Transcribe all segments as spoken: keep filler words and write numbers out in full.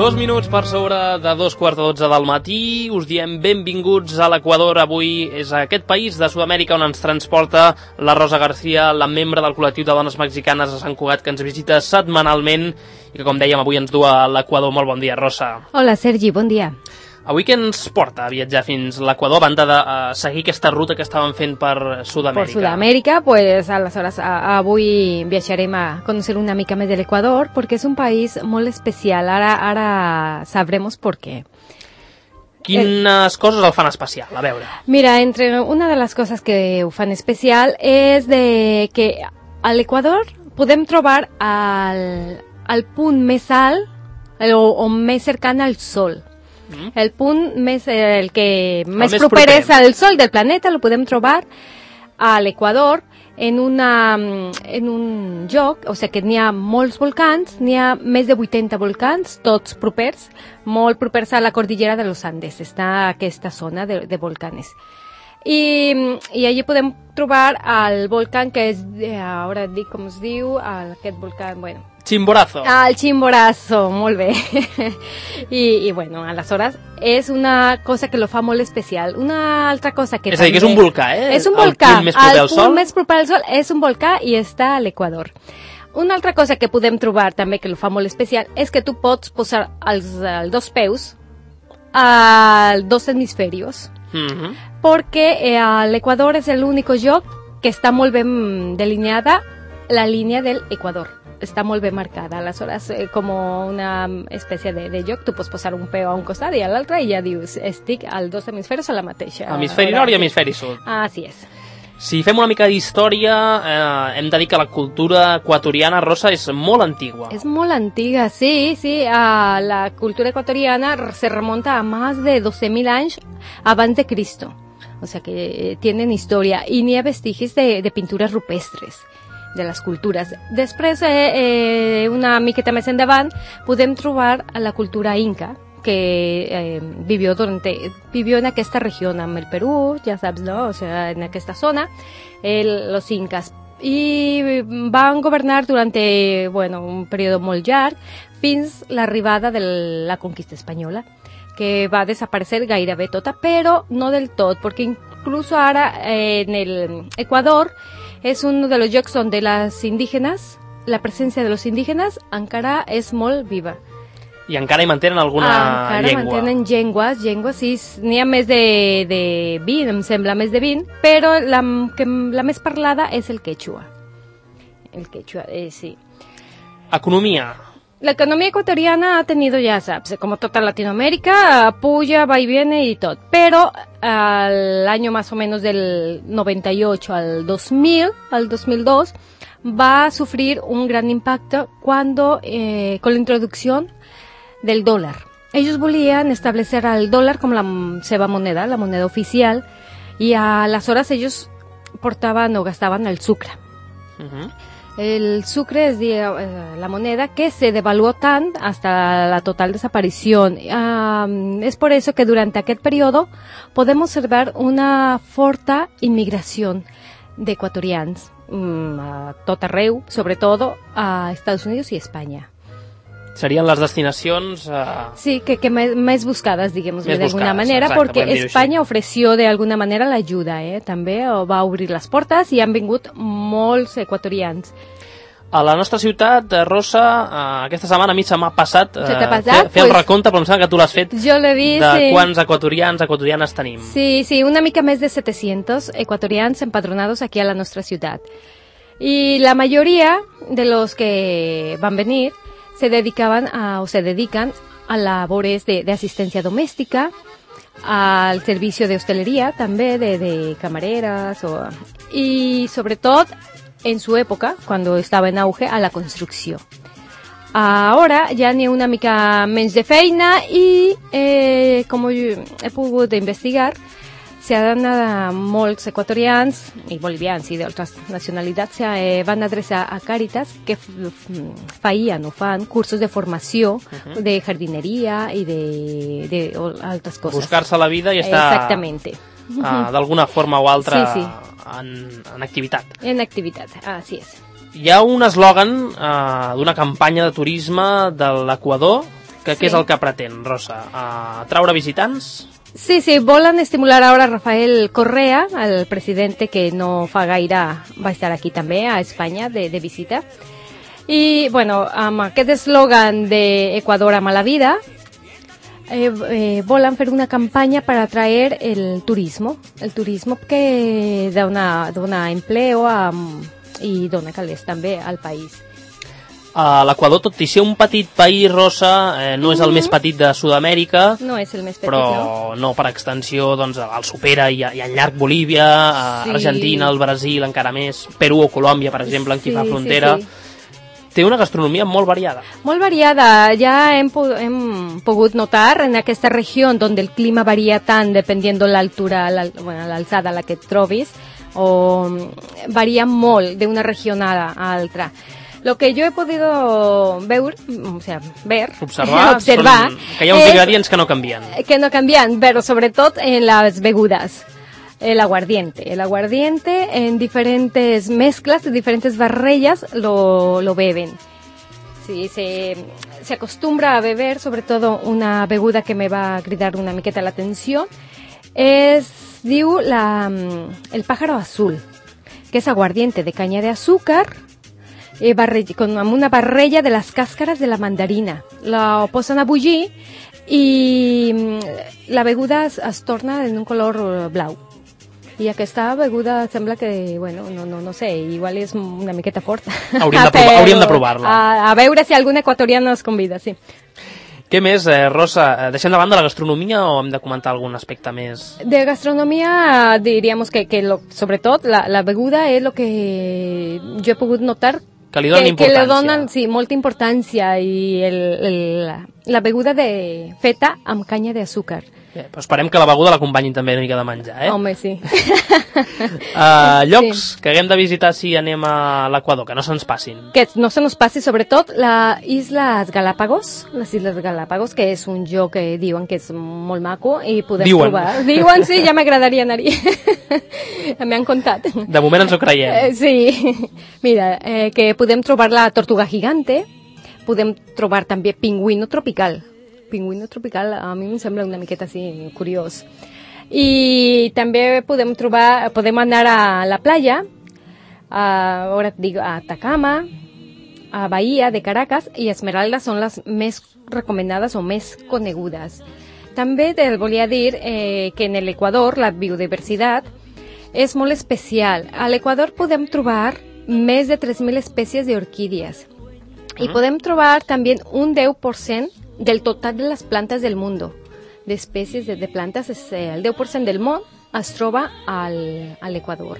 Dos minuts per sobre de dos quarts de dotze del matí, us diem benvinguts a l'Equador. Avui és aquest país de Sud-amèrica on ens transporta la Rosa García, la membre del col·lectiu de dones mexicanes a Sant Cugat, que ens visita setmanalment i que, com dèiem, avui ens du a l'Equador. Molt bon dia, Rosa. Hola, Sergi, bon dia. Avui què ens porta a viatjar fins a l'Equador, a banda de uh, seguir aquesta ruta que estàvem fent per Sud-amèrica? Per Sud-amèrica, pues, aleshores, a, avui viatjarem a conèixer una mica més de l'Equador, perquè és un país molt especial. Ara, ara sabremos por qué. Quines eh, coses el fan especial? A veure. Mira, entre una de les coses que ho fan especial és de que a l'Equador podem trobar el, el punt més alt o, o més cercan al Sol. El punt més, el que més, més proper és al Sol del planeta, lo podem trobar a l'Equador en, una, en un lloc, o sigui que n'hi ha molts volcans, n'hi ha més de vuitanta volcans, tots propers, molt propers a la cordillera de los Andes, està aquesta zona de, de volcanes. I, i allí podem trobar el volcán que és, ara et dic com es diu, aquest volcán, bueno... Chimborazo. Ah, el Chimborazo, molt bé. I, I, bueno, aleshores, és una cosa que lo fa molt especial. Una altra cosa que és també... És a dir, que és un volcà, eh? És un volcà. El punt més proper al Sol. El punt més proper al Sol és un volcà i està a l'Equador. Una altra cosa que podem trobar també que lo fa molt especial és que tu pots posar els, els dos peus als dos hemisferios. Mm-hmm. Perquè eh, l'Equador és l'únic lloc que està molt ben delineada la línia del Equador. Està molt ben marcada, aleshores eh, com una espècie de, de lloc, tu pots posar un peu a un costat i a l'altre i ja dius, estic als dos hemisferis a la mateixa. Hemisferi nord i hemisferi sud. Així és. Si fem una mica d'història, eh, hem de dir que la cultura equatoriana, Rosa, és molt antigua. És molt antiga, sí, sí. Uh, la cultura equatoriana se remonta a més de doce mil anys abans de Cristo. O sea que eh, tienen història i n'hi ha vestigis de, de pintures rupestres de les cultures. Després, eh, eh, una miqueta més endavant, podem trobar a la cultura inca, que eh, vivió, durante, vivió en aquesta regió, amb el Perú, ja saps, no? O sea, en aquesta zona, el, los incas. I van governar durant bueno, un període molt llarg, fins l'arribada de la conquista espanyola, que va desaparecer gairebé tota, però no del tot, perquè inclús ara eh, en el Equador és un dels llocs on les indígenes, la presència de los indígenes encara és molt viva. I encara hi mantenen alguna encara llengua. Encara mantenen llengües, llengües, sí, n'hi ha més de, de vint, em sembla, més de vint, però la, que, la més parlada és el quechua. El quechua, eh, sí. Economia. La economía ecuatoriana ha tenido, ya sabes, como toda Latinoamérica, puya, va y viene y todo. Pero al año más o menos del noventa y ocho al dos mil, al dos mil dos, va a sufrir un gran impacto cuando, eh, con la introducción del dólar. Ellos volían establecer al dólar como la seva moneda, la moneda oficial, y a las horas ellos portaban o gastaban el sucre. Uh-huh. El sucre es de, uh, la moneda que se devaluó tan hasta la total desaparición. Uh, es por eso que durante aquest periodo podem observar una forta immigració d'equatorians um, a tot arreu, sobretot a Estats Units i Espanya. Serien les destinacions... Eh... Sí, que, que més, més buscades, diguem-ho d'alguna manera, exacte, perquè Espanya ofreció d'alguna manera l'ajuda, eh? també va obrir les portes i han vingut molts equatorians. A la nostra ciutat, Rosa, eh, aquesta setmana a mi se m'ha passat, eh, passat? fer, fer pues, el recompte, però em sembla que tu l'has fet, jo l'he vist, de sí. quants equatorians, equatorianes tenim. Sí, sí, una mica més de setecientos ecuatorians empadronados aquí a la nostra ciutat. Y la mayoría de los que van a venir se dedicaban a, o se dedican a labores de, de asistencia doméstica, al servicio de hostelería també, de, de camareras, o, y sobre todo en su época, cuando estaba en auge, a la construcció. Ara ja n'hi ha una mica menys de feina i, eh, com he pogut investigar, s'hi han anat molts equatorians i bolivians i d'altres nacionalitats eh, van adreçar a Càritas que feien o fan cursos de formació uh-huh. de jardineria i de, de altres coses. Buscar-se la vida i estar Exactamente. Uh, d'alguna forma o altra sí, sí. En, en activitat. En activitat, així és. Hi ha un eslògan uh, d'una campanya de turisme de l'Equador que què és el que pretén, Rosa? Uh, traure visitants? Sí, sí, volen estimular ara Rafael Correa, el president que no fa gaire va estar aquí també, a Espanya, de, de visita. I, bueno, amb aquest eslògan d'Equador a mala vida, eh, eh, volen fer una campanya per atraer el turismo, el turismo que dona, dona empleo a, i dona calés també al país. Uh, L'Equador, tot i ser un petit país, Rosa, eh, no és el mm-hmm. més petit de Sud-amèrica, no és el més petit, però no, no per extensió doncs, el supera i, i en llarg Bolívia, sí. Argentina, el Brasil encara més, Perú o Colòmbia, per exemple, en qui sí, fa frontera. Sí, sí. Té una gastronomia molt variada. Molt variada. Ja hem, hem pogut notar en aquesta regió on el clima varia tant dependiendo l'altura, la, bueno, l'alçada a la que et trobis, o varia molt d'una regió a altra. Lo que yo he podido ver, o sea, ver, observar, observar son, que hi ha uns ingredients que no canvien. Que no cambian, pero sobre todo en las begudas. El aguardiente. El aguardiente en diferentes mezclas, en diferentes barrellas lo, lo beben. Sí, se, se acostumbra a beber, sobre todo una beguda que me va a gritar una miqueta la atención, es, diu, la, el pájaro azul, que es aguardiente de caña de azúcar, Eh, barre- con una barrella de las cáscaras de la mandarina. La posen a bullir i la beguda es, es torna en un color blau. I aquesta beguda sembla que, bueno, no, no, no sé, igual és una miqueta forta. Hauríem de, provar, hauríem de provar-la. A, a veure si algun equatorià ens convida, sí. Què més, eh, Rosa? Deixem de banda la gastronomia o hem de comentar algun aspecte més? De gastronomía diríamos que, que lo, sobre todo la, la beguda es lo que yo he pogut notar que li donen que, importància. Que li donen, sí, molta importància i el, el, la, la beguda de feta amb canya d'azúcar. Bé, però esperem que la beguda l'acompanyin també una mica de menjar, eh? Home, sí. uh, llocs sí. que haguem de visitar si anem a l'Equador, que no se'ns passin. Que no se nos passi, sobretot, les Isles Galápagos, les Isles Galápagos, que és un lloc que diuen que és molt maco i podem diuen. trobar. Diuen, sí, ja m'agradaria anar-hi. Me han contat. De moment ens ho creiem. Eh, sí. Mira, eh, que podem trobar la tortuga gigante, podem trobar també pingüino tropical. Pingüino tropical a mi em sembla una miqueta així curiós. I també podem trobar, podem anar a la playa, a, ara et dic, a Atacama, a Bahia de Caracas i Esmeralda són les més recomendades o més conegudes. També te volia dir eh, que en l'Equador la biodiversitat és molt especial. A l'Equador podem trobar més de tres mil espècies d'orquídies i podem trobar també un deu per cent del total de les plantes del mundo, d'espècies de, de plantes, el deu per cent del món es troba al, a l'Equador.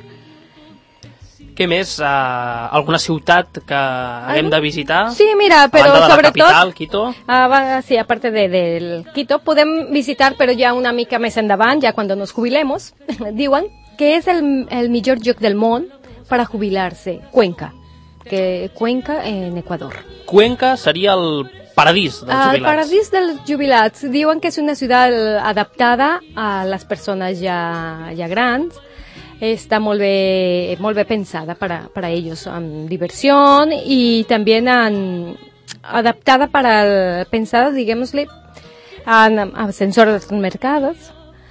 Què més? Uh, alguna ciutat que haguem de visitar? Sí, mira, però a banda de la sobretot... capital, Quito? Uh, sí, aparte de, del Quito, podem visitar, però ja una mica més endavant, ja quan nos jubilemos, diuen que és el, el millor lloc del món per a jubilar-se, Cuenca, que Cuenca en Equador. Cuenca seria el paradís dels jubilats. El paradís dels jubilats. Diuen que és una ciutat adaptada a les persones ja, ja grans. Està molt bé, molt bé pensada per a, per a ells, amb diversió i també en, adaptada para el, pensada, digámosle, en ascensores mercados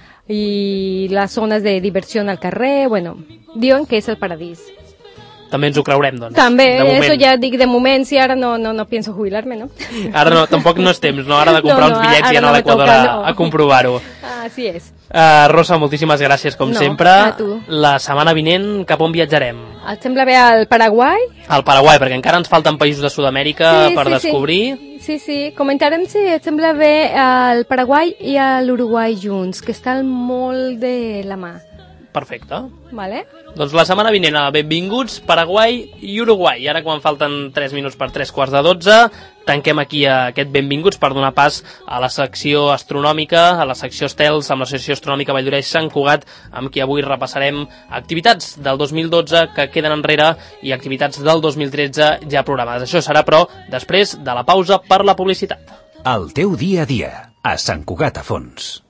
y las zonas de diversión al carrer. Bueno, diuen que és el paradís. També ens ho creurem, doncs. També, eso ja dic de moment, si ara no, no, no pienso jubilar-me, no? Ara no, tampoc no és temps, no? Ara de comprar no, no, uns bitllets i anar no a l'Equador a, no. a comprovar-ho. Així és. Uh, Rosa, moltíssimes gràcies, com no, sempre. A tu. La setmana vinent, cap on viatjarem? Et sembla bé al Paraguai? Al Paraguai, perquè encara ens falten països de Sud-amèrica sí, per sí, descobrir. Sí. sí, sí, comentarem si et sembla bé al Paraguai i a l'Uruguai junts, que estan molt de la mà. Perfecte. Vale. Doncs la setmana vinent a Benvinguts, Paraguai i Uruguai. I ara quan falten tres minuts per tres quarts de dotze, tanquem aquí aquest Benvinguts per donar pas a la secció astronòmica, a la secció estels amb l'Associació Astronòmica Valldoreix Sant Cugat, amb qui avui repassarem activitats del dos mil dotze que queden enrere i activitats del dos mil tretze ja programades. Això serà, però, després de la pausa per la publicitat. El teu dia a dia, a Sant Cugat a Fons.